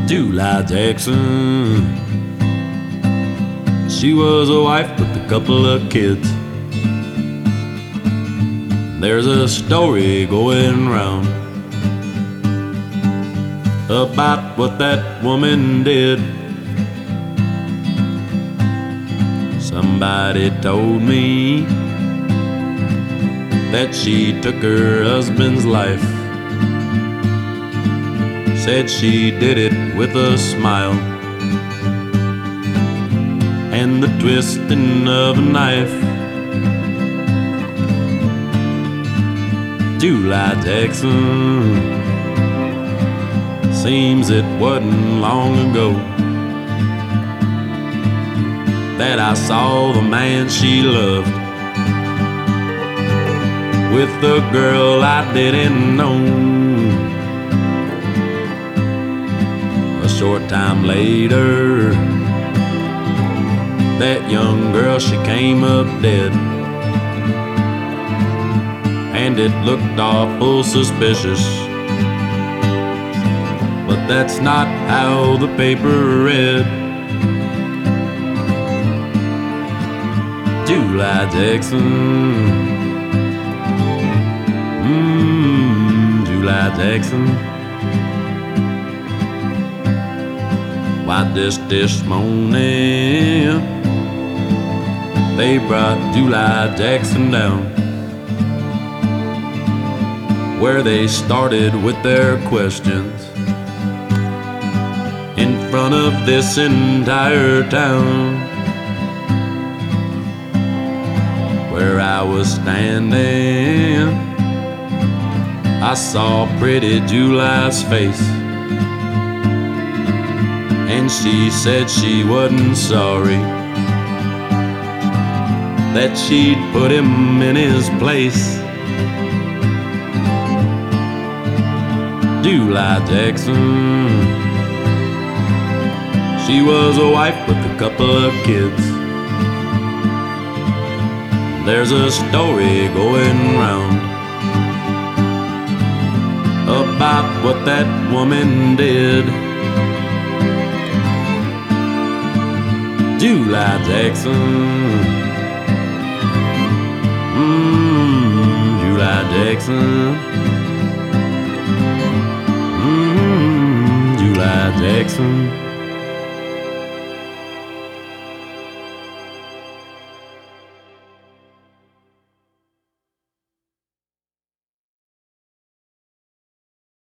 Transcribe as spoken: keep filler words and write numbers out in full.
July Jackson. She was a wife with a couple of kids. There's a story going round about what that woman did. Somebody told me that she took her husband's life. Said she did it with a smile and the twisting of a knife. July Jackson. Seems it wasn't long ago that I saw the man she loved with the girl I didn't know. A short time later, that young girl, she came up dead, and it looked awful suspicious. But that's not how the paper read. July Jackson. Mmm, July Jackson. Why this this morning they brought July Jackson down, where they started with their questions in front of this entire town. Where I was standing, I saw pretty July's face, and she said she wasn't sorry that she'd put him in his place. July Jackson. She was a wife with a couple of kids. There's a story going round about what that woman did. July Jackson. Mmm, July Jackson. Mmm, July Jackson.